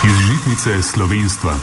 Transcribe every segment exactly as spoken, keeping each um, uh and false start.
Iz žitnice slovenstva.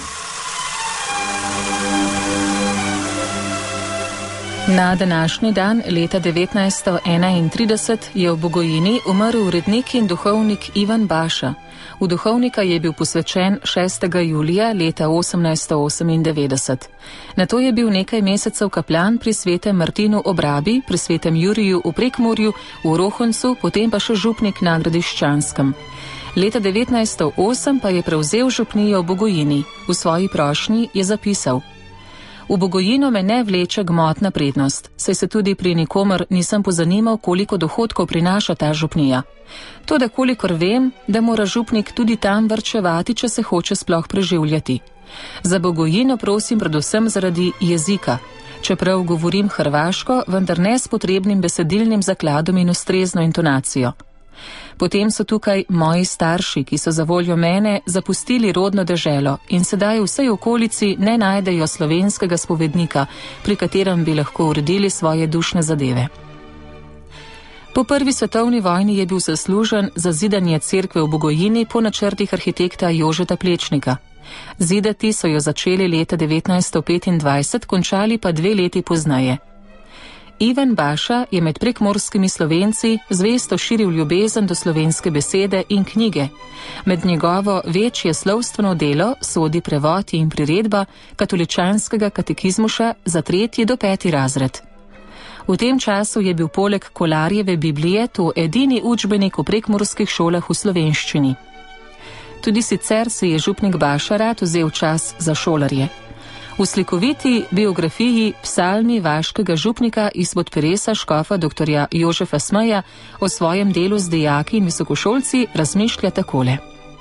Na današnji dan leta devetnajststo enaintrideset je v Bugojini umrl urednik in duhovnik Ivan Baša. V duhovnika je bil posvečen šestega julija leta osemnajststo osemindevetdeset. Nato je bil nekaj mesecev kaplan pri svetem Martinu ob Rabi, pri svetem Juriju v Prekmurju, v Rohuncu, potem pa še župnik na Gradiščanskem. Leta devetnajststo osem pa je prevzel župnijo v Bugojini. V svoji prošnji je zapisal: V Bugojino me ne vleče gmotna prednost, saj se tudi pri nikomer nisem pozanimal, koliko dohodkov prinaša ta župnija. Toda kolikor vem, da mora župnik tudi tam varčevati, če se hoče sploh preživljati. Za Bugojino prosim predvsem zaradi jezika. Čeprav govorim hrvaško, vendar ne s potrebnim besedilnim zakladom in ustrezno intonacijo. Potem so tukaj moji starši, ki so za voljo mene zapustili rodno deželo in sedaj v vsej okolici ne najdejo slovenskega spovednika, pri katerem bi lahko uredili svoje dušne zadeve. Po prvi svetovni vojni je bil zaslužen za zidanje cerkve v Bugojini po načrtih arhitekta Jožeta Plečnika. Zidati so jo začeli leta devetnajststo petindvajset, končali pa dve leti pozneje. Ivan Baša je med prekmurskimi Slovenci zvesto širil ljubezen do slovenske besede in knjige. Med njegovo večje slovstveno delo sodi prevod in priredba katoličanskega katekizmuša za tretji do peti razred. V tem času je bil poleg Kolarjeve Biblije to edini učbenik v prekmurskih šolah v slovenščini. Tudi sicer si je župnik Baša rad vzel čas za šolarje. V slikoviti biografiji Psalmi vaškega župnika izpod peresa škofa doktorja Jožefa Smeja o svojem delu z dijaki in visokošolci razmišlja takole.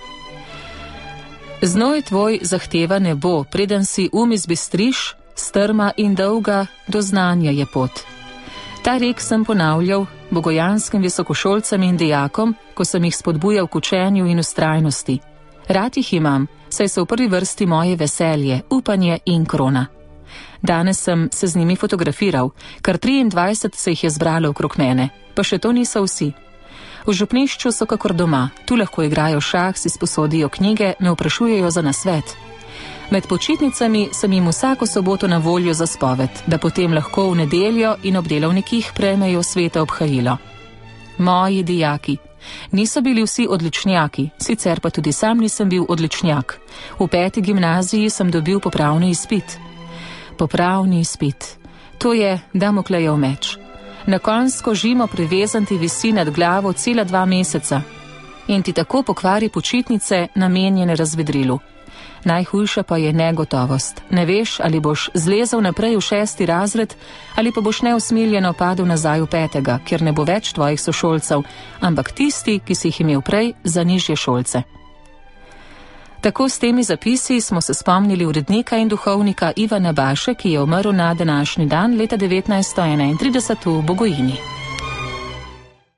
Znoj tvoj zahteva nebo, preden si um izbistriš, strma in dolga do znanja je pot. Ta rek sem ponavljal bogojanskim visokošolcem in dijakom, ko sem jih spodbujal k učenju in ustrajnosti. Rad jih imam, saj so v prvi vrsti moje veselje, upanje in krona. Danes sem se z njimi fotografiral, kar triindvajset se jih je zbralo okrog mene, pa še to niso vsi. V župnišču so kakor doma, tu lahko igrajo šah, si sposodijo knjige, me vprašujejo za nasvet. Med počitnicami sem jim vsako soboto na voljo za spoved, da potem lahko v nedeljo in ob delovnikih prejmejo sveto obhajilo. Moji dijaki. Niso bili vsi odličnjaki, sicer pa tudi sam nisem bil odličnjak. V peti gimnaziji sem dobil popravni izpit. Popravni izpit. To je Damoklejev meč. Na konjsko žimo privezan ti visi nad glavo cela dva meseca in ti tako pokvari počitnice, namenjene razvedrilu. Najhujša pa je negotovost. Ne veš, ali boš zlezel naprej v šesti razred, ali pa boš neusmiljeno padel nazaj v petega, ker ne bo več tvojih sošolcev, ampak tisti, ki si jih imel prej za nižje šolce. Tako s temi zapisi smo se spomnili urednika in duhovnika Ivana Baše, ki je umrl na današnji dan leta devetnajststo enaintrideset v Bugojini.